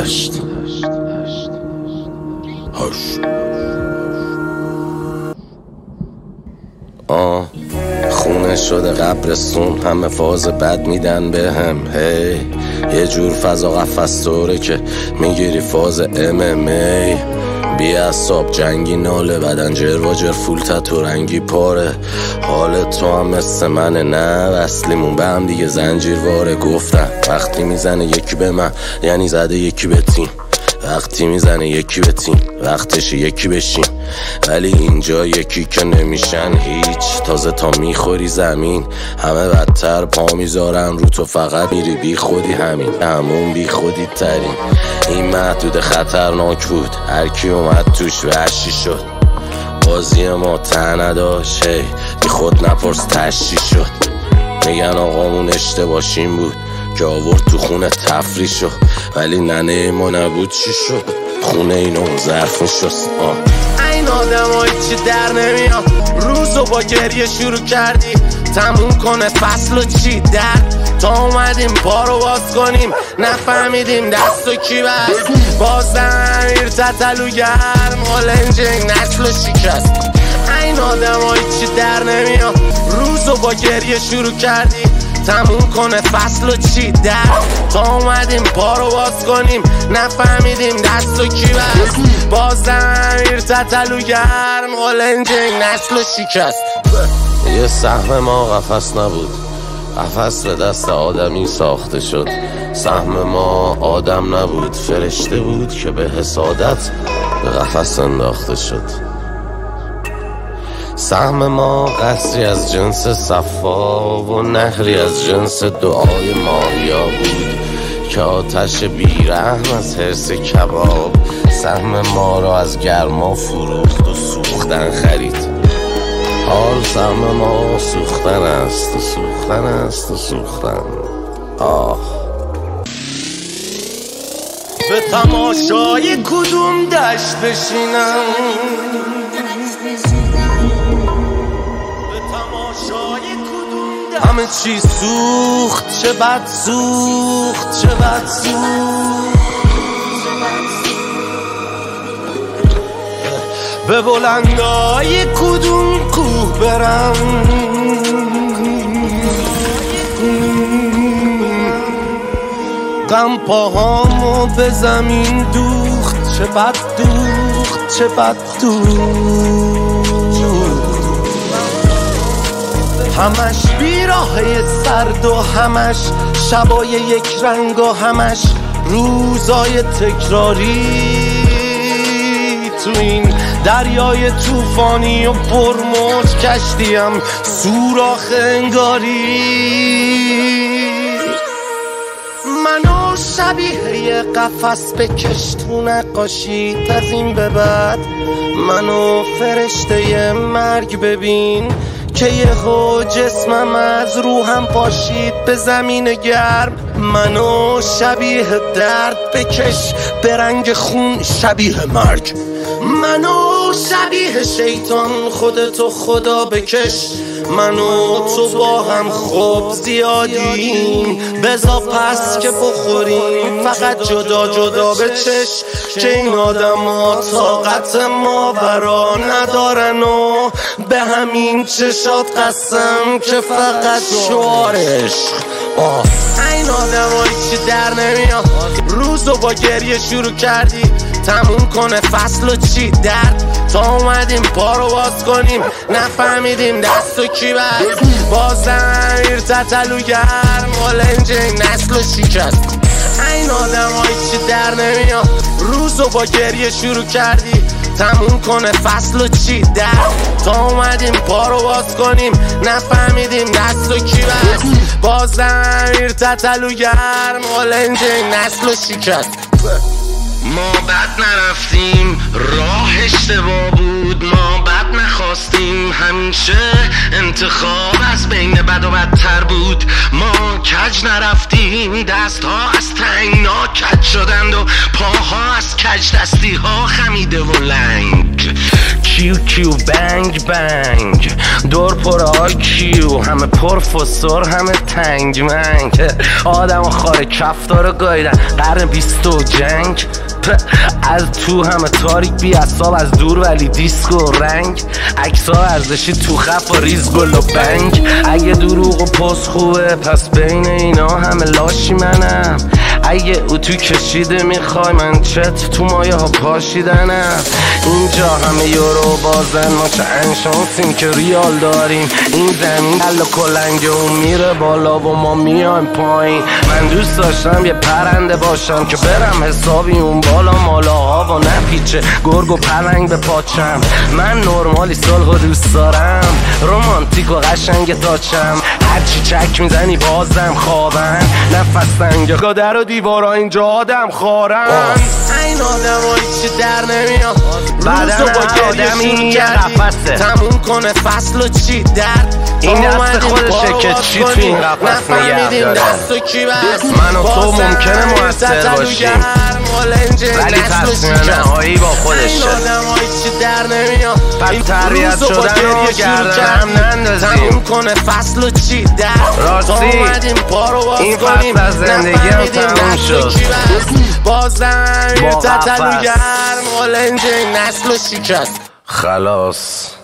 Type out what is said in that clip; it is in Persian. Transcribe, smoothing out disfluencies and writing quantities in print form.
خونه شده قبرستون، همه فاز بد میدن به هم. یه جور فضا قفص طوره که میگیری فاز MMA. بی اصاب جنگی ناله، بدن جرواجر فول تتو رنگی پاره. حال تو هم مثل منه، نه وصلیمون به هم دیگه زنجیر واره. گفتم وقتی میزنه یکی به من یعنی زده یکی به تیم، وقتی میزنه یکی به تیم وقتش یکی بشیم. ولی اینجا یکی که نمیشن هیچ، تازه تا میخوری زمین همه بدتر پا میذارن رو تو، فقط میری بی خودی، همون بی خودی ترین. این محدود خطرناک بود، هرکی اومد توش وحشی شد. بازی ما ته نداشت، بی خود نپرس تشی شد. میگن آقامون اشتباهشیم بود که آورد تو خونه تفریح شد، ولی ننه ما نبود چی شد؟ خونه اینو ظرف شست. این آدم ها چی در نمیاد، روزو با گریه شروع کردی، تموم کنه فصل و چی درد. تا اومدیم پا رو باز کنیم، نفهمیدیم دستو کی بست. باز امیر تتلو گرم، هالنجنگ نسل و شکست. این آدم ها چی در نمیاد، روزو با گریه شروع کردی، تموم کنه فصل و چی درد. تا اومدیم پا رو باز کنیم، نفهمیدیم دستو کی بست. باز امیر تتلو گرم، هالنجنگ نسل و شکست. یه سهم ما قفص نبود، قفص به دست آدمی ساخته شد. سهم ما آدم نبود، فرشته بود که به حسادت به قفص انداخته شد. سهم ما قصری از جنس صفا و نهری از جنس دعای ماریا بود که آتش بیرحم از حرص کباب سهم ما را از گرما فروخت و سوختن خرید. حال سهم ما سوختن است و سوختن است و سوختن. به تماشای کدوم دشت بشینم، همه چی سوخت، چه بد سوخت، چه بد سوخت. به بلندای کدوم کوه برم، غم پاهامو به زمین دوخت، چه بد دوخت، چه بد دوخت. همش بیراهی سرد و همش شبای یک رنگ و همش روزای تکراری. تو این دریای طوفانی و پرموج کشتیم سوراخ انگاری. منو شبیه یه قفس بکش تو نقاشیت، از این به بعد منو فرشته مرگ ببین که یهو جسمم از روحم پاشید به زمین گرم. منو شبیه درد بکش به رنگ خون شبیه مرگ. منو شبیه شیطان خودتو خدا بکش. منو تو با هم خوب زیادیم، بزا پس که بخوریم فقط جدا جدا بچش. که این آدم ها طاقت ما برا ندارن و به همین چشات قسم که فقط شعارش. این آدم ها چی در نمیاد، روزو با گریه شروع کردی، تموم کنه فصل و چی درد. تا اومدیم پا رو باز کنیم، نفهمیدیم دستو کی بست. باز امیر تتلو گرم، هالنجنگ نسل و شکست. این آدم های چی در نمیاد، روزو با گریه شروع کردی، تموم کنه فصل و چی درد. تا اومدیم پا رو باز کنیم، نفهمیدیم دستو کی بست. باز امیر تتلو گرم، هالنجنگ نسل و شکست. ما بد نرفتیم، راه اشتباه بود، ما بد نخواستیم، همیشه انتخاب از بین بد و بدتر بود. ما کج نرفتیم، دست ها از تنگنا کج شدند و پاها از کج دستی ها خمیده و لنگ. کیو کیو بنگ بنگ، دور پر آکیو، همه پر فسور همه تنگ منگ. آدم خاره کفتار گایدن قرن 20 و جنگ. از تو همه تاریک بی اصاب، از دور ولی دیسکو رنگ. عکس‌ها ارزشی تو خف و ریز گل و بنگ. اگه دروغ و پست خوبه پس بین اینا همه لاشی منم. اگه اتو کشیده میخوای من چت تو مایه ها پاشیدنم. اینجا همه یورو بازن، ما چه انشانسیم که ریال داریم. این زمین دل و کلنگه و میره بالا و ما میایم پایین. من دوست داشتم یه پرنده باشم که برم حسابی اون بالا مالاها و نپیچه گرگ و پلنگ به پاچم. من نرمالی صلح و دوست دارم، رومانتیک و قشنگ تاچم. هرچی چک میزنی بازم خوابن، نفس سنگه در و دیوارا اینجا آدم خارن. این آدم ها هیچی در نمیاد، بعدم آدمی یه قفصه تموم کنه فصل و چی درد. این دست خودشه که چی تو این قفص نگه داره. من و تو ممکنه مؤثر باشیم ولی تصمیم نهایی با خودشه. پس تربیت شدن و گردنم نندازیم کنه فصل و چی درد. راستی این فصل از زندگی هم تموم شد. بازم یه تتلوگر مالنج نسل و شکست. خلاص.